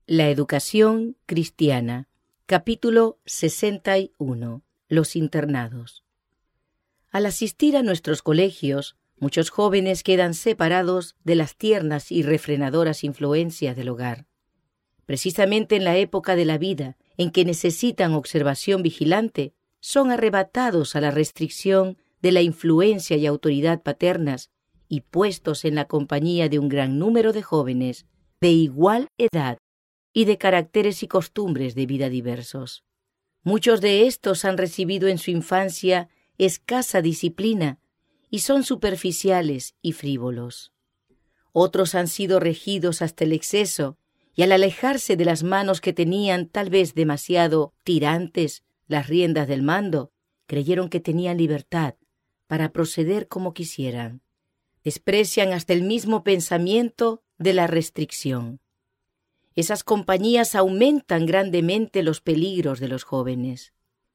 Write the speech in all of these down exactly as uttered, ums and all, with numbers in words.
La educación cristiana. Capítulo sesenta y uno. Los internados. Al asistir a nuestros colegios, muchos jóvenes quedan separados de las tiernas y refrenadoras influencias del hogar. Precisamente en la época de la vida en que necesitan observación vigilante, son arrebatados a la restricción de la influencia y autoridad paternas y puestos en la compañía de un gran número de jóvenes de igual edad y de caracteres y costumbres de vida diversos. Muchos de estos han recibido en su infancia escasa disciplina y son superficiales y frívolos. Otros han sido regidos hasta el exceso y al alejarse de las manos que tenían tal vez demasiado tirantes las riendas del mando, creyeron que tenían libertad para proceder como quisieran. Desprecian hasta el mismo pensamiento de la restricción. Esas compañías aumentan grandemente los peligros de los jóvenes.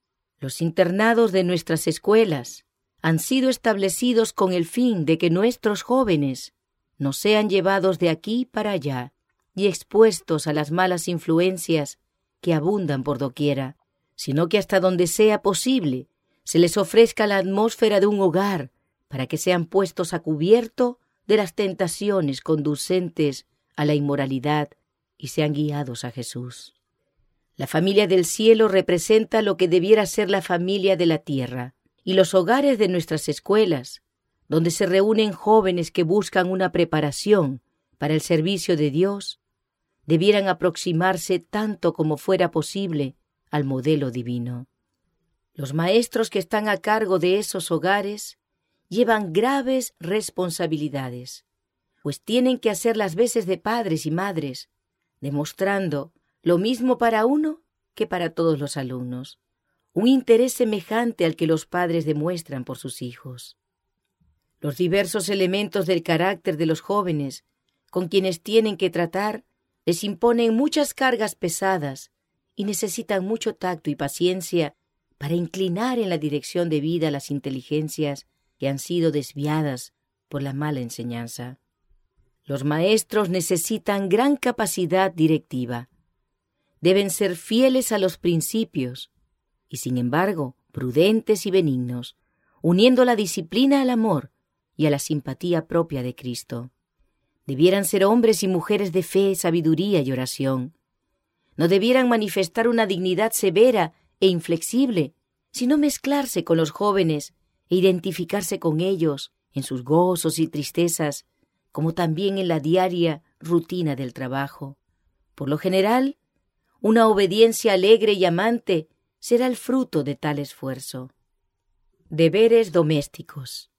Los internados de nuestras escuelas han sido establecidos con el fin de que nuestros jóvenes no sean llevados de aquí para allá y expuestos a las malas influencias que abundan por doquiera, sino que hasta donde sea posible se les ofrezca la atmósfera de un hogar para que sean puestos a cubierto de las tentaciones conducentes a la inmoralidad y sean guiados a Jesús. La familia del cielo representa lo que debiera ser la familia de la tierra, y los hogares de nuestras escuelas, donde se reúnen jóvenes que buscan una preparación para el servicio de Dios, debieran aproximarse tanto como fuera posible al modelo divino. Los maestros que están a cargo de esos hogares llevan graves responsabilidades, pues tienen que hacer las veces de padres y madres, demostrando lo mismo para uno que para todos los alumnos, un interés semejante al que los padres demuestran por sus hijos. Los diversos elementos del carácter de los jóvenes con quienes tienen que tratar les imponen muchas cargas pesadas y necesitan mucho tacto y paciencia para inclinar en la dirección debida las inteligencias que han sido desviadas por la mala enseñanza. Los maestros necesitan gran capacidad directiva. Deben ser fieles a los principios y, sin embargo, prudentes y benignos, uniendo la disciplina al amor y a la simpatía propia de Cristo. Debieran ser hombres y mujeres de fe, sabiduría y oración. No debieran manifestar una dignidad severa e inflexible, sino mezclarse con los jóvenes e identificarse con ellos en sus gozos y tristezas, como también en la diaria rutina del trabajo. Por lo general, una obediencia alegre y amante será el fruto de tal esfuerzo. Deberes domésticos.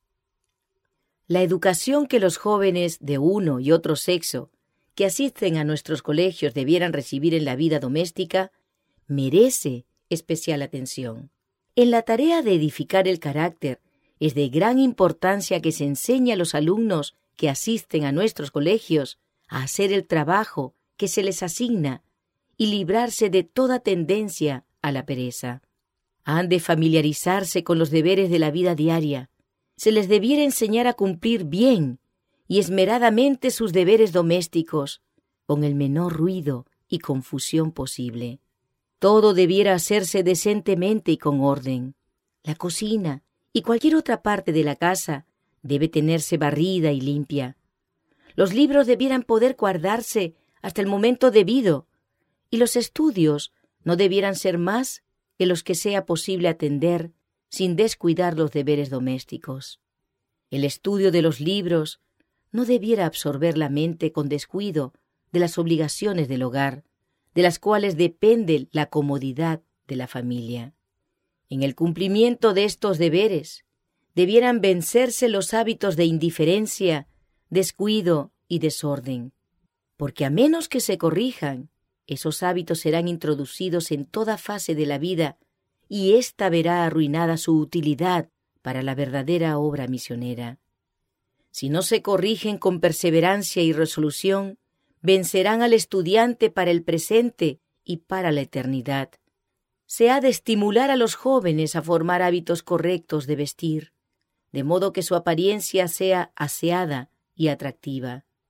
La educación que los jóvenes de uno y otro sexo que asisten a nuestros colegios debieran recibir en la vida doméstica merece especial atención. En la tarea de edificar el carácter es de gran importancia que se enseñe a los alumnos que asisten a nuestros colegios a hacer el trabajo que se les asigna y librarse de toda tendencia a la pereza. Han de familiarizarse con los deberes de la vida diaria. Se les debiera enseñar a cumplir bien y esmeradamente sus deberes domésticos, con el menor ruido y confusión posible. Todo debiera hacerse decentemente y con orden. La cocina y cualquier otra parte de la casa debe tenerse barrida y limpia. Los libros debieran poder guardarse hasta el momento debido, y los estudios no debieran ser más que los que sea posible atender sin descuidar los deberes domésticos. El estudio de los libros no debiera absorber la mente con descuido de las obligaciones del hogar, de las cuales depende la comodidad de la familia. En el cumplimiento de estos deberes, debieran vencerse los hábitos de indiferencia, descuido y desorden, porque a menos que se corrijan, esos hábitos serán introducidos en toda fase de la vida y ésta verá arruinada su utilidad para la verdadera obra misionera. Si no se corrigen con perseverancia y resolución, vencerán al estudiante para el presente y para la eternidad. Se ha de estimular a los jóvenes a formar hábitos correctos de vestir, de modo que su apariencia sea aseada y atractiva.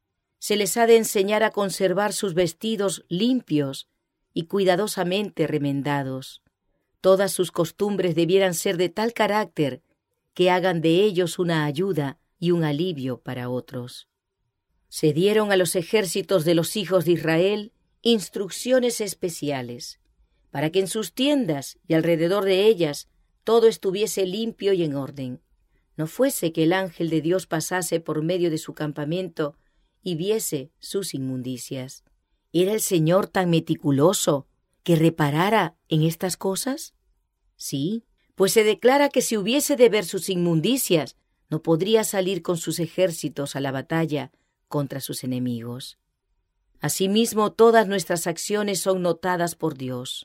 Se les ha de enseñar a conservar sus vestidos limpios y cuidadosamente remendados. Todas sus costumbres debieran ser de tal carácter que hagan de ellos una ayuda y un alivio para otros. Se dieron a los ejércitos de los hijos de Israel instrucciones especiales, para que en sus tiendas y alrededor de ellas todo estuviese limpio y en orden. No fuese que el ángel de Dios pasase por medio de su campamento y viese sus inmundicias. ¿Era el Señor tan meticuloso que reparara en estas cosas? Sí, pues se declara que si hubiese de ver sus inmundicias, no podría salir con sus ejércitos a la batalla contra sus enemigos. Asimismo, todas nuestras acciones son notadas por Dios.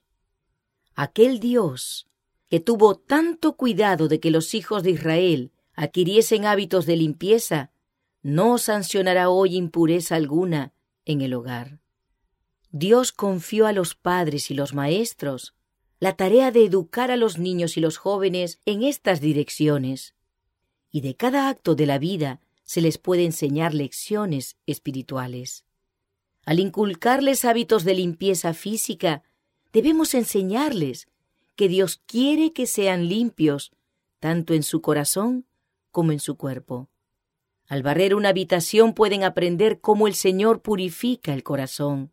Aquel Dios que tuvo tanto cuidado de que los hijos de Israel adquiriesen hábitos de limpieza, no sancionará hoy impureza alguna en el hogar. Dios confió a los padres y los maestros la tarea de educar a los niños y los jóvenes en estas direcciones, y de cada acto de la vida se les puede enseñar lecciones espirituales. Al inculcarles hábitos de limpieza física, debemos enseñarles que Dios quiere que sean limpios, tanto en su corazón como en su cuerpo. Al barrer una habitación pueden aprender cómo el Señor purifica el corazón.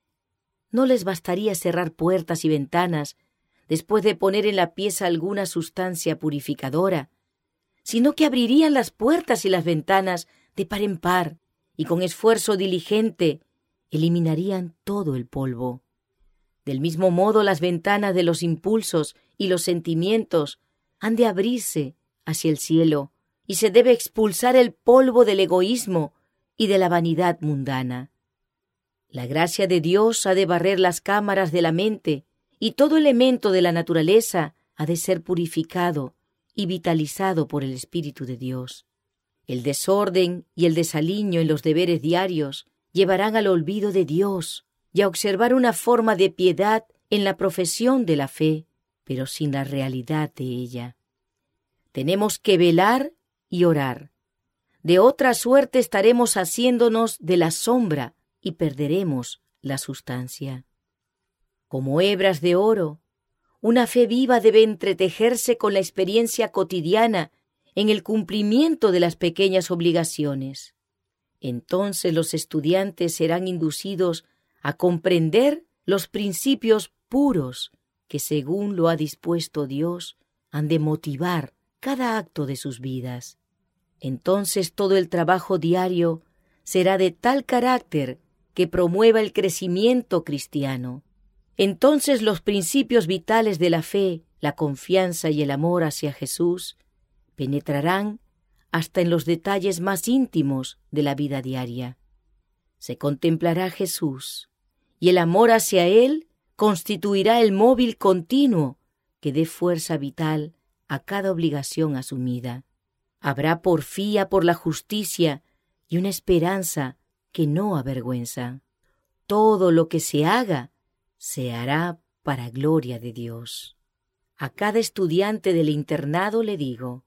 No les bastaría cerrar puertas y ventanas después de poner en la pieza alguna sustancia purificadora, sino que abrirían las puertas y las ventanas de par en par y con esfuerzo diligente eliminarían todo el polvo. Del mismo modo, las ventanas de los impulsos y los sentimientos han de abrirse hacia el cielo y se debe expulsar el polvo del egoísmo y de la vanidad mundana. La gracia de Dios ha de barrer las cámaras de la mente y todo elemento de la naturaleza ha de ser purificado y vitalizado por el Espíritu de Dios. El desorden y el desaliño en los deberes diarios llevarán al olvido de Dios y a observar una forma de piedad en la profesión de la fe, pero sin la realidad de ella. Tenemos que velar y orar. De otra suerte estaremos haciéndonos de la sombra y perderemos la sustancia. Como hebras de oro, una fe viva debe entretejerse con la experiencia cotidiana en el cumplimiento de las pequeñas obligaciones. Entonces los estudiantes serán inducidos a comprender los principios puros que, según lo ha dispuesto Dios, han de motivar cada acto de sus vidas. Entonces todo el trabajo diario será de tal carácter que promueva el crecimiento cristiano. Entonces los principios vitales de la fe, la confianza y el amor hacia Jesús penetrarán hasta en los detalles más íntimos de la vida diaria. Se contemplará a Jesús, y el amor hacia Él constituirá el móvil continuo que dé fuerza vital a cada obligación asumida. Habrá porfía por la justicia y una esperanza que no avergüenza. Todo lo que se haga se hará para gloria de Dios. A cada estudiante del internado le digo,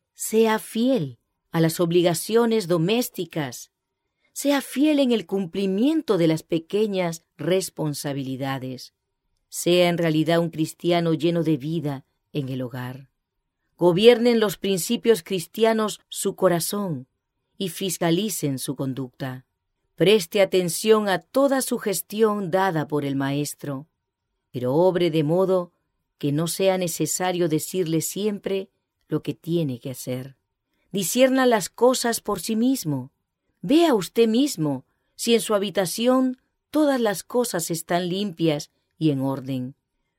sea fiel a las obligaciones domésticas, sea fiel en el cumplimiento de las pequeñas responsabilidades, sea en realidad un cristiano lleno de vida en el hogar. Gobiernen los principios cristianos su corazón y fiscalicen su conducta. Preste atención a toda sugestión dada por el maestro, pero obre de modo que no sea necesario decirle siempre lo que tiene que hacer. Discierna las cosas por sí mismo. Vea usted mismo si en su habitación todas las cosas están limpias y en orden.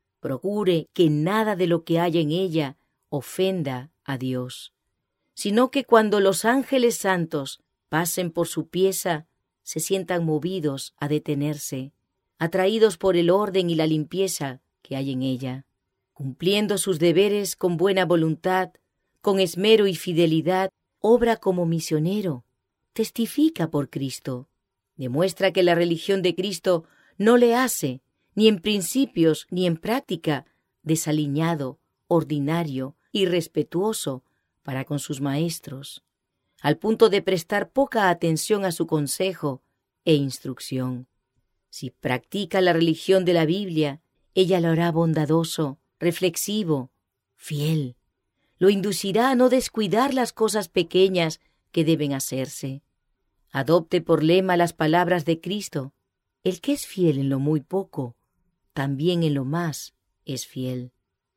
Procure que nada de lo que haya en ella ofenda a Dios, sino que cuando los ángeles santos pasen por su pieza, se sientan movidos a detenerse, atraídos por el orden y la limpieza que hay en ella. Cumpliendo sus deberes con buena voluntad, con esmero y fidelidad, obra como misionero, testifica por Cristo, demuestra que la religión de Cristo no le hace, ni en principios ni en práctica, desaliñado, ordinario, irrespetuoso para con sus maestros, al punto de prestar poca atención a su consejo e instrucción. Si practica la religión de la Biblia, ella lo hará bondadoso, reflexivo, fiel. Lo inducirá a no descuidar las cosas pequeñas que deben hacerse. Adopte por lema las palabras de Cristo: el que es fiel en lo muy poco, también en lo más es fiel.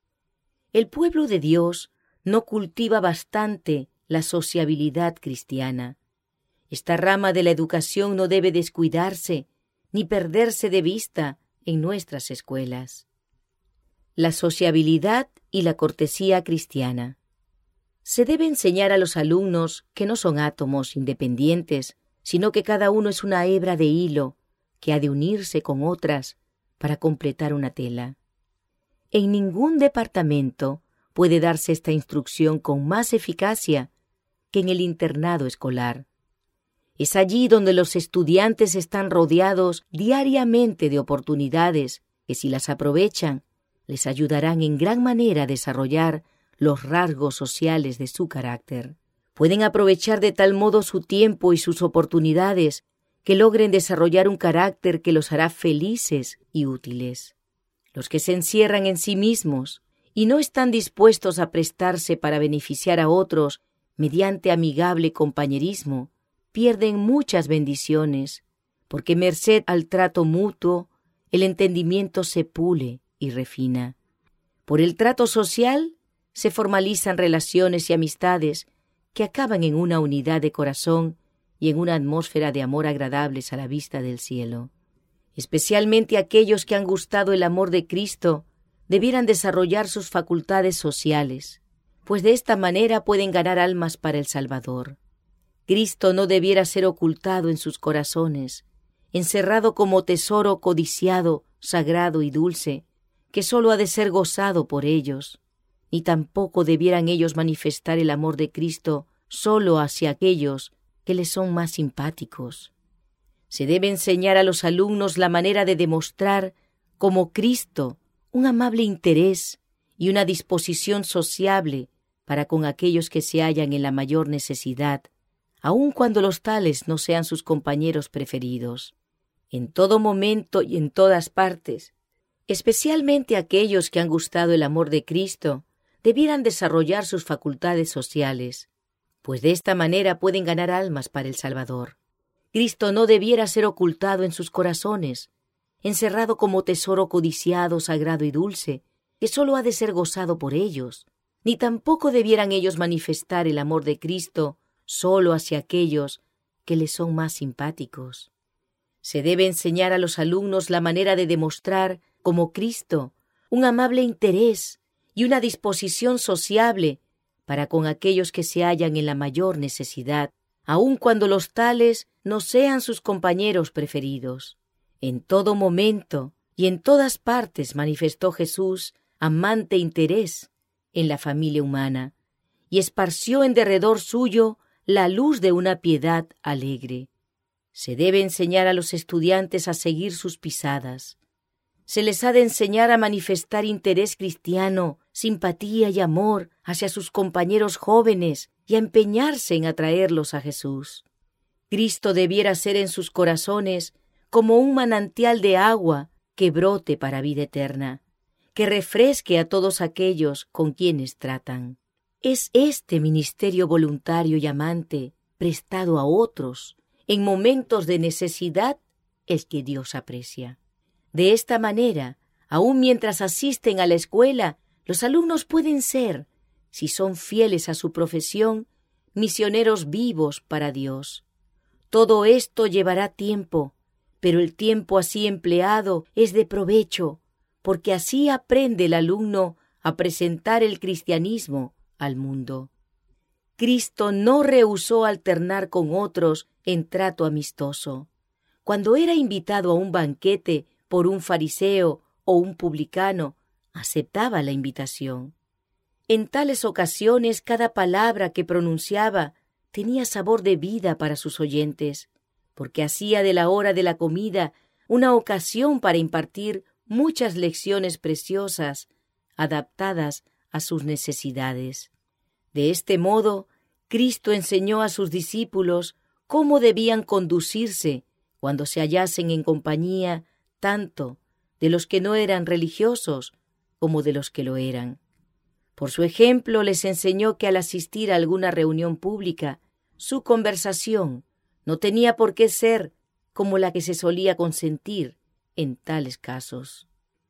El pueblo de Dios no cultiva bastante la sociabilidad cristiana. Esta rama de la educación no debe descuidarse ni perderse de vista en nuestras escuelas. La sociabilidad y la cortesía cristiana. Se debe enseñar a los alumnos que no son átomos independientes, sino que cada uno es una hebra de hilo que ha de unirse con otras para completar una tela. En ningún departamento puede darse esta instrucción con más eficacia que en el internado escolar. Es allí donde los estudiantes están rodeados diariamente de oportunidades que, si las aprovechan, les ayudarán en gran manera a desarrollar los rasgos sociales de su carácter. Pueden aprovechar de tal modo su tiempo y sus oportunidades que logren desarrollar un carácter que los hará felices y útiles. Los que se encierran en sí mismos y no están dispuestos a prestarse para beneficiar a otros mediante amigable compañerismo, pierden muchas bendiciones, porque merced al trato mutuo, el entendimiento se pule y refina. Por el trato social se formalizan relaciones y amistades que acaban en una unidad de corazón y en una atmósfera de amor agradables a la vista del cielo. Especialmente aquellos que han gustado el amor de Cristo debieran desarrollar sus facultades sociales, pues de esta manera pueden ganar almas para el Salvador. Cristo no debiera ser ocultado en sus corazones, encerrado como tesoro codiciado, sagrado y dulce, que sólo ha de ser gozado por ellos, ni tampoco debieran ellos manifestar el amor de Cristo sólo hacia aquellos que les son más simpáticos. Se debe enseñar a los alumnos la manera de demostrar, como Cristo, un amable interés y una disposición sociable para con aquellos que se hallan en la mayor necesidad, aun cuando los tales no sean sus compañeros preferidos. En todo momento y en todas partes, especialmente aquellos que han gustado el amor de Cristo, debieran desarrollar sus facultades sociales, pues de esta manera pueden ganar almas para el Salvador. Cristo no debiera ser ocultado en sus corazones, encerrado como tesoro codiciado, sagrado y dulce, que sólo ha de ser gozado por ellos, ni tampoco debieran ellos manifestar el amor de Cristo sólo hacia aquellos que les son más simpáticos. Se debe enseñar a los alumnos la manera de demostrar, como Cristo, un amable interés y una disposición sociable para con aquellos que se hallan en la mayor necesidad, aun cuando los tales no sean sus compañeros preferidos. En todo momento y en todas partes manifestó Jesús amante interés en la familia humana y esparció en derredor suyo la luz de una piedad alegre. Se debe enseñar a los estudiantes a seguir sus pisadas. Se les ha de enseñar a manifestar interés cristiano, simpatía y amor hacia sus compañeros jóvenes y a empeñarse en atraerlos a Jesús. Cristo debiera ser en sus corazones como un manantial de agua que brote para vida eterna, que refresque a todos aquellos con quienes tratan. Es este ministerio voluntario y amante, prestado a otros, en momentos de necesidad, el que Dios aprecia. De esta manera, aun mientras asisten a la escuela, los alumnos pueden ser, si son fieles a su profesión, misioneros vivos para Dios. Todo esto llevará tiempo, pero el tiempo así empleado es de provecho, porque así aprende el alumno a presentar el cristianismo al mundo. Cristo no rehusó alternar con otros en trato amistoso. Cuando era invitado a un banquete por un fariseo o un publicano, aceptaba la invitación. En tales ocasiones cada palabra que pronunciaba tenía sabor de vida para sus oyentes, porque hacía de la hora de la comida una ocasión para impartir muchas lecciones preciosas, adaptadas a sus necesidades. De este modo, Cristo enseñó a sus discípulos cómo debían conducirse cuando se hallasen en compañía tanto de los que no eran religiosos como de los que lo eran. Por su ejemplo les enseñó que al asistir a alguna reunión pública, su conversación no tenía por qué ser como la que se solía consentir en tales casos.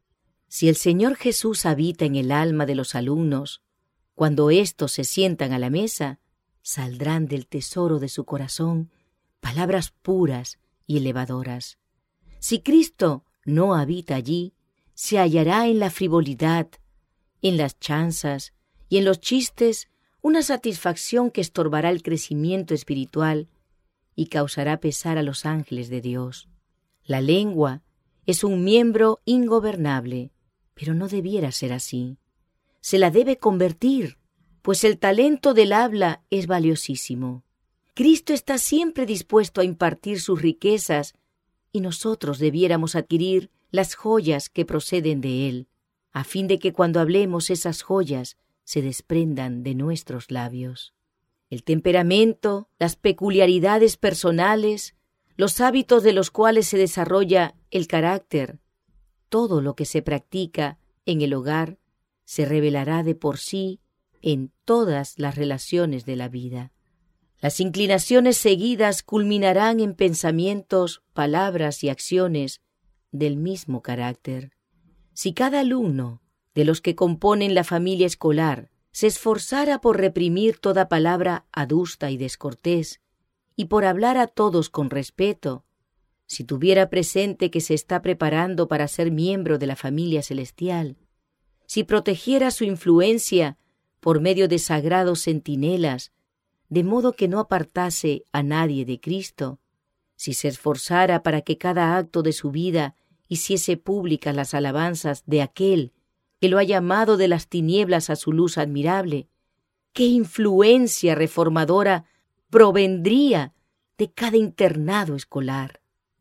Si el Señor Jesús habita en el alma de los alumnos, cuando éstos se sientan a la mesa, saldrán del tesoro de su corazón palabras puras y elevadoras. Si Cristo no habita allí, se hallará en la frivolidad, en las chanzas y en los chistes una satisfacción que estorbará el crecimiento espiritual y causará pesar a los ángeles de Dios. La lengua es un miembro ingobernable, pero no debiera ser así. Se la debe convertir, pues el talento del habla es valiosísimo. Cristo está siempre dispuesto a impartir sus riquezas y nosotros debiéramos adquirir las joyas que proceden de Él, a fin de que cuando hablemos esas joyas se desprendan de nuestros labios. El temperamento, las peculiaridades personales, los hábitos de los cuales se desarrolla el carácter, todo lo que se practica en el hogar se revelará de por sí en todas las relaciones de la vida. Las inclinaciones seguidas culminarán en pensamientos, palabras y acciones del mismo carácter. Si cada alumno de los que componen la familia escolar se esforzara por reprimir toda palabra adusta y descortés y por hablar a todos con respeto, si tuviera presente que se está preparando para ser miembro de la familia celestial, si protegiera su influencia por medio de sagrados centinelas, de modo que no apartase a nadie de Cristo, si se esforzara para que cada acto de su vida hiciese públicas las alabanzas de aquel que lo ha llamado de las tinieblas a su luz admirable, ¿qué influencia reformadora provendría de cada internado escolar?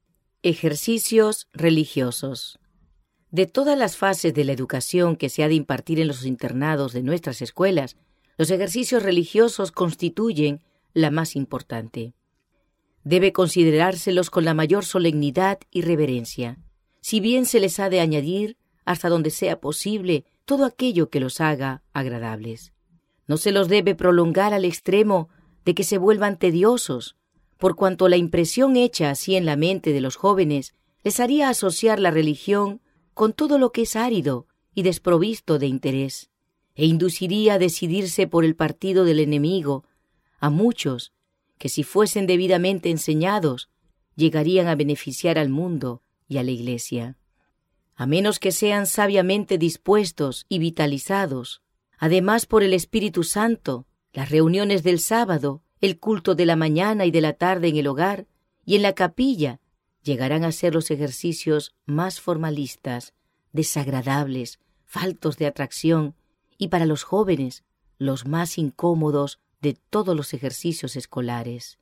Ejercicios religiosos. De todas las fases de la educación que se ha de impartir en los internados de nuestras escuelas, los ejercicios religiosos constituyen la más importante. Debe considerárselos con la mayor solemnidad y reverencia, si bien se les ha de añadir, hasta donde sea posible, todo aquello que los haga agradables. No se los debe prolongar al extremo de que se vuelvan tediosos, por cuanto la impresión hecha así en la mente de los jóvenes les haría asociar la religión con todo lo que es árido y desprovisto de interés, e induciría a decidirse por el partido del enemigo a muchos que, si fuesen debidamente enseñados, llegarían a beneficiar al mundo y a la Iglesia. A menos que sean sabiamente dispuestos y vitalizados, además por el Espíritu Santo, las reuniones del sábado, el culto de la mañana y de la tarde en el hogar y en la capilla, llegarán a ser los ejercicios más formalistas, desagradables, faltos de atracción y para los jóvenes los más incómodos de todos los ejercicios escolares.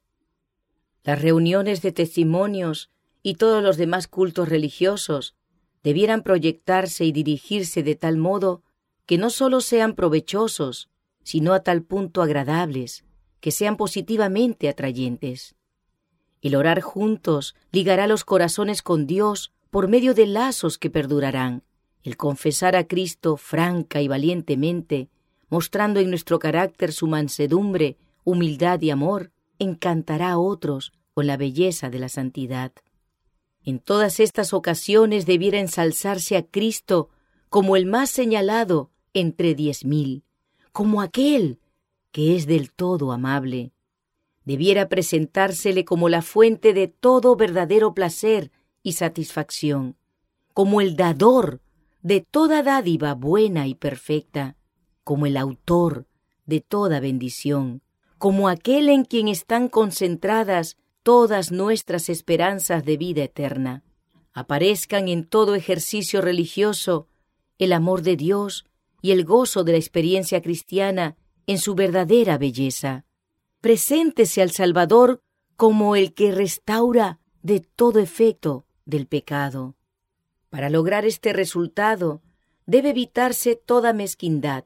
Las reuniones de testimonios y todos los demás cultos religiosos debieran proyectarse y dirigirse de tal modo que no sólo sean provechosos, sino a tal punto agradables, que sean positivamente atrayentes. El orar juntos ligará los corazones con Dios por medio de lazos que perdurarán. El confesar a Cristo franca y valientemente, mostrando en nuestro carácter su mansedumbre, humildad y amor, encantará a otros con la belleza de la santidad. En todas estas ocasiones debiera ensalzarse a Cristo como el más señalado entre diez mil, como aquel que es del todo amable. Debiera presentársele como la fuente de todo verdadero placer y satisfacción, como el dador de toda dádiva buena y perfecta, como el autor de toda bendición, como aquel en quien están concentradas todas nuestras esperanzas de vida eterna. Aparezcan en todo ejercicio religioso el amor de Dios y el gozo de la experiencia cristiana en su verdadera belleza. Preséntese al Salvador como el que restaura de todo efecto del pecado. Para lograr este resultado debe evitarse toda mezquindad.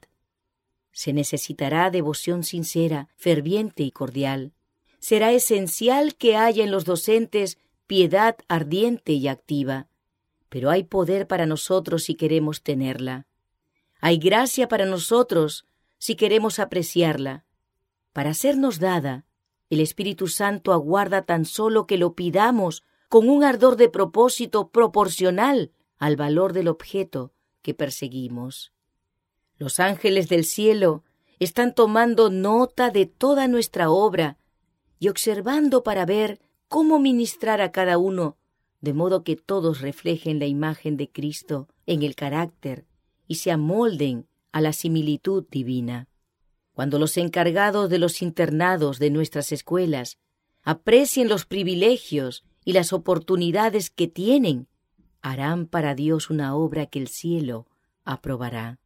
Se necesitará devoción sincera, ferviente y cordial. Será esencial que haya en los docentes piedad ardiente y activa, pero hay poder para nosotros si queremos tenerla. Hay gracia para nosotros si queremos apreciarla. Para sernos dada, el Espíritu Santo aguarda tan solo que lo pidamos con un ardor de propósito proporcional al valor del objeto que perseguimos. Los ángeles del cielo están tomando nota de toda nuestra obra y observando para ver cómo ministrar a cada uno, de modo que todos reflejen la imagen de Cristo en el carácter y se amolden a la similitud divina. Cuando los encargados de los internados de nuestras escuelas aprecien los privilegios y las oportunidades que tienen, harán para Dios una obra que el cielo aprobará.